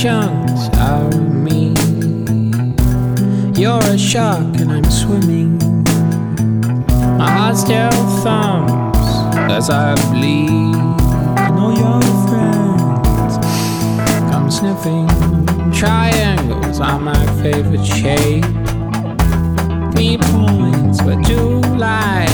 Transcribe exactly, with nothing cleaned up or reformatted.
chunks out of me. You're a shark and I'm swimming. My heart still thumps as I bleed. And all your friends come sniffing. Triangles are my favorite shape. Three points were two lies.